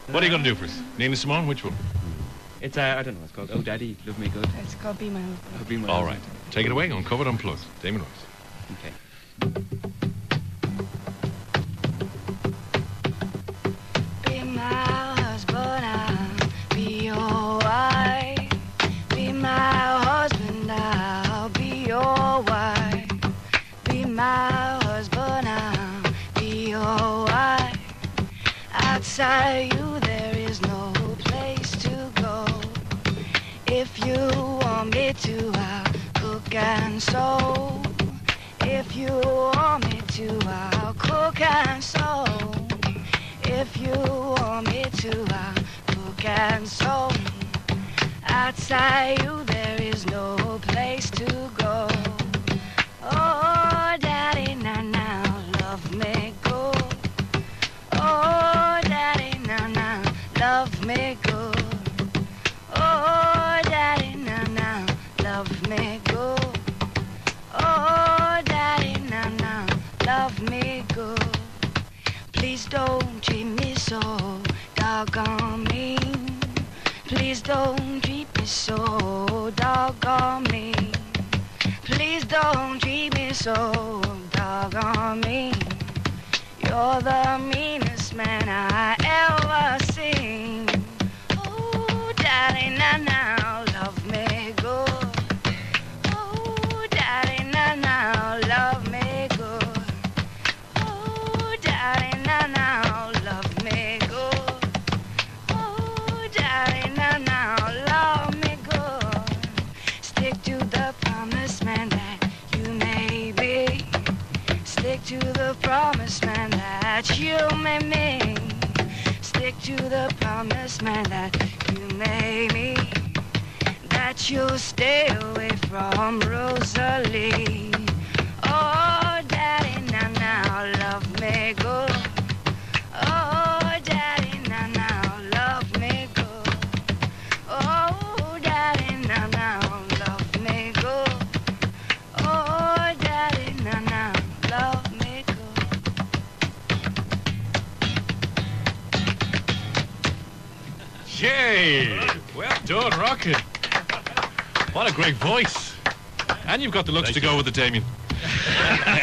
What are you going to do for us? Nina Simone, which one? It's, I don't know what it's called. Oh, Daddy, Love Me Good. It's called Be My Husband. Oh, Be My All Husband. right. Take it away. Uncovered, unplugged. Damon Rice. Okay. Be my husband, I'll be your wife. Be my husband, I'll be your wife. Be my husband, I'll be your wife. Outside you there is no place to go. If you want me to, I'll cook and sew. If you want me to, I'll cook and sew. If you want me to, I'll cook and sew. Outside you there is no place to go. Oh, Daddy, now, love me good. Oh, Daddy, now, love me good. Oh, Daddy, now, love me good. Oh, Daddy, now, love me good. Please don't treat me so doggone mean. Please don't treat me so doggone mean. Please don't treat me so doggone mean. You're the meanest man I ever seen. Oh, Daddy, now, love me good. Oh, Daddy, now, love me good. Oh, Daddy, now, love me good. Oh, Daddy, now, love me good. Stick to the promised man that you made me. Stick to the promised man that you made me. Stick to the promised man that you made me. That you'll stay away from Rosalie. Oh, Daddy, now, love me good. Oh, Daddy, now, love me good. Oh, Daddy, now, love me good. Oh, Daddy, now, love me good. Yay! Well done, Rocket. What a great voice. And you've got the looks to go with it, Damien.